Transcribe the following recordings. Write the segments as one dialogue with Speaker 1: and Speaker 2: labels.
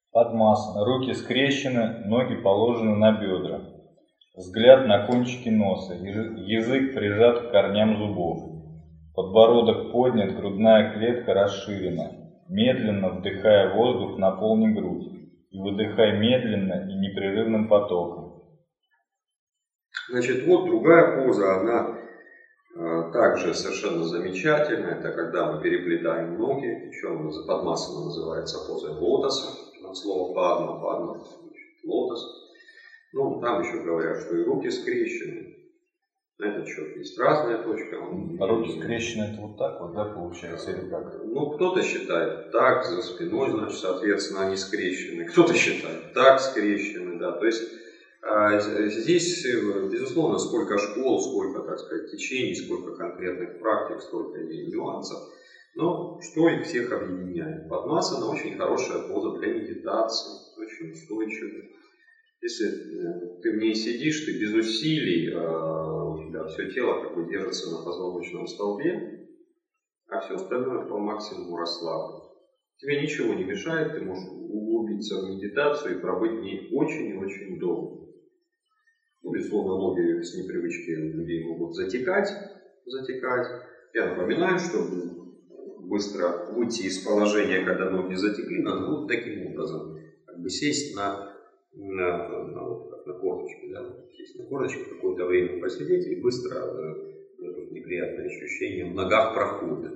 Speaker 1: Падмасана. Руки скрещены, ноги положены на бедра. Взгляд на кончики носа, язык прижат к корням зубов. Подбородок поднят, грудная клетка расширена. Медленно вдыхая воздух, наполни грудь. И выдыхай медленно и непрерывным потоком.
Speaker 2: Значит, вот другая поза, она также совершенно замечательная. Это когда мы переплетаем ноги, еще Падмасана называется позой лотоса, от слова падма, лотос. Ну, там еще говорят, что и руки скрещены. На этот счет есть разная точка.
Speaker 1: Руки скрещены, это вот так вот, да, получается, или как?
Speaker 2: Ну, кто-то считает так, за спиной, значит, соответственно, они скрещены. Кто-то считает так, скрещены, да. То есть здесь, безусловно, сколько школ, сколько, так сказать, течений, сколько конкретных практик, столько и нюансов. Но что их всех объединяет? Падмасана очень хорошая поза для медитации, очень устойчивая. Если ты в ней сидишь, ты без усилий, у тебя все тело как бы держится на позвоночном столбе, а все остальное по максимуму расслаблено. Тебе ничего не мешает, ты можешь углубиться в медитацию и пробыть в ней очень и очень долго. Ну, безусловно, ноги с непривычки у людей могут затекать. Я напоминаю, чтобы быстро выйти из положения, когда ноги затекли, надо вот таким образом как бы сесть на корточку, да? Сесть на корточку, какое-то время посидеть и быстро неприятное ощущение в ногах проходит.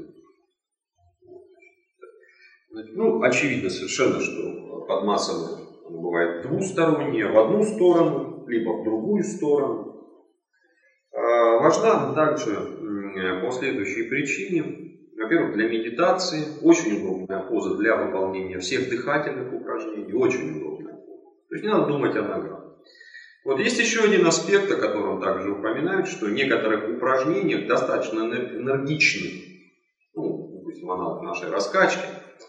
Speaker 2: Ну, очевидно совершенно, что Падмасана бывает двусторонняя, в одну сторону, либо в другую сторону. Важна она также по следующей причине. Во-первых, для медитации очень удобная поза для выполнения всех дыхательных упражнений, очень удобная поза. То есть не надо думать о ногах. Вот есть еще один аспект, о котором также упоминают, что в некоторых упражнениях достаточно энергичных, ну, допустим, аналог нашей раскачки,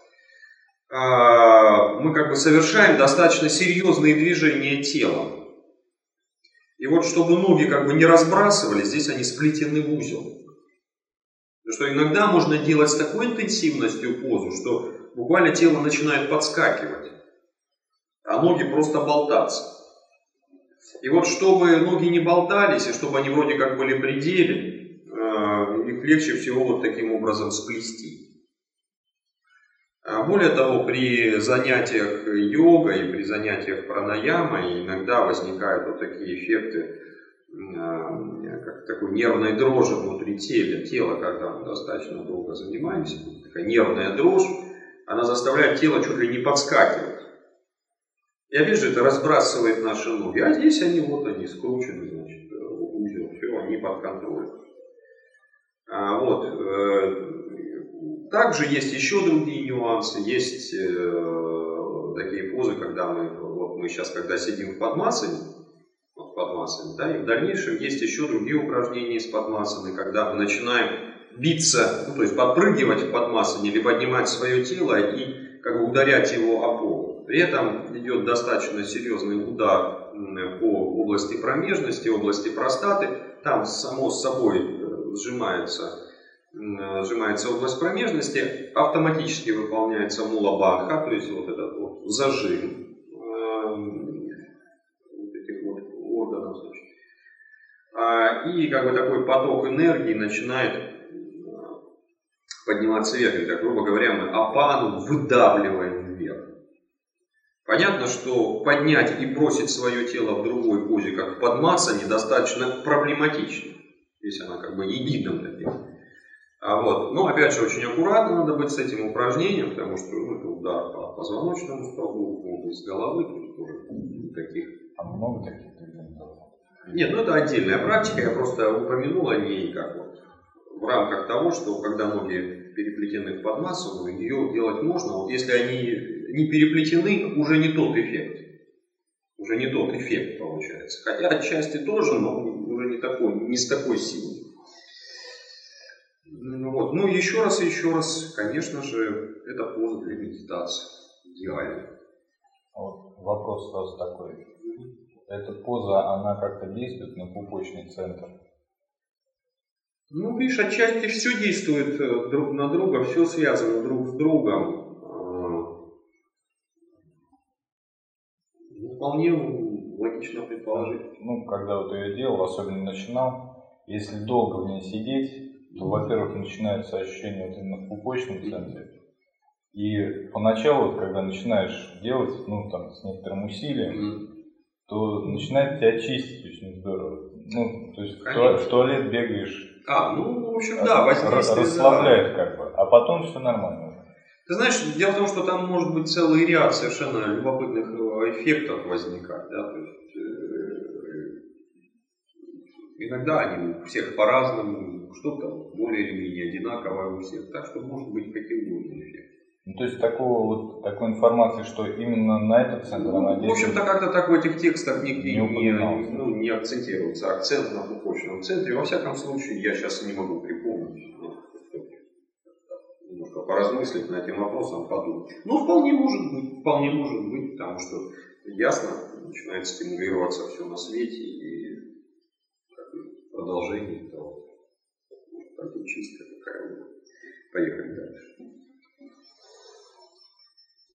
Speaker 2: мы как бы совершаем достаточно серьезные движения телом. И вот чтобы ноги как бы не разбрасывались, здесь они сплетены в узел. Потому что иногда можно делать с такой интенсивностью позу, что буквально тело начинает подскакивать, а ноги просто болтаться. И вот чтобы ноги не болтались, и чтобы они вроде как были при деле, их легче всего вот таким образом сплести. Более того, при занятиях йогой и при занятиях пранаямой иногда возникают вот такие эффекты, как такой нервной дрожи внутри тела, когда мы достаточно долго занимаемся. Такая нервная дрожь, она заставляет тело чуть ли не подскакивать. И опять же это разбрасывает наши ноги. А здесь они скручены, значит, в узел, все, они под контролем. Также есть еще другие нюансы. Есть такие позы, когда мы сейчас, когда сидим в Падмасане, да, и в дальнейшем есть еще другие упражнения из Падмасаны, когда мы начинаем биться, то есть подпрыгивать в Падмасане или поднимать свое тело и как бы ударять его о пол. При этом идет достаточно серьезный удар по области промежности, области простаты. Там само собой сжимается область промежности, автоматически выполняется мула бандха, то есть вот этот вот зажим этих вот органов. И как бы такой поток энергии начинает подниматься вверх. Или, грубо говоря, мы апану выдавливаем вверх. Понятно, что поднять и бросить свое тело в другой позе, как в Падмасане, достаточно проблематично. Здесь она как бы егидом таким. Но опять же очень аккуратно надо быть с этим упражнением, потому что это удар по позвоночному столбу, в область головы, тут тоже таких.
Speaker 1: А много таких движений?
Speaker 2: Нет, это отдельная практика, я просто упомянул о ней как в рамках того, что когда ноги переплетены в Падмасану, ее делать можно. Вот если они не переплетены, уже не тот эффект. Уже не тот эффект получается. Хотя отчасти тоже, но уже не с такой силой. Еще раз, конечно же, это поза для медитации. Идеально.
Speaker 1: Вопрос сразу такой. Эта поза, она как-то действует на пупочный центр?
Speaker 2: Видишь, отчасти все действует друг на друга, все связано друг с другом. вполне логично предположить.
Speaker 1: Ну, когда вот ее делал, особенно начинал, если долго в ней сидеть, то, во-первых, начинается ощущение вот именно в пупочном центре. И поначалу, вот, когда начинаешь делать, ну, там, с некоторым усилием, то начинает тебя чистить очень здорово. Ну, то есть в туалет бегаешь.
Speaker 2: Ну, в общем, да, воздействие,
Speaker 1: расслабляет как бы, а потом все нормально.
Speaker 2: Ты знаешь, дело в том, что там может быть целый ряд совершенно любопытных эффектов возникать, да, то есть иногда они у всех по-разному, что-то более или менее одинаковое у всех, так что может быть каким угодно эффект.
Speaker 1: Ну, то есть такой информации, что именно на этот центр она действует.
Speaker 2: В общем-то, как-то так в этих текстах не акцентируется. Акцент на пупочном центре. Во всяком случае, я сейчас не могу припомнить. Немножко поразмыслить над этим вопросом, подумать. Ну, вполне может быть, потому что ясно, начинает стимулироваться все на свете, и продолжение этого. Может, чистка такая. Поехали дальше.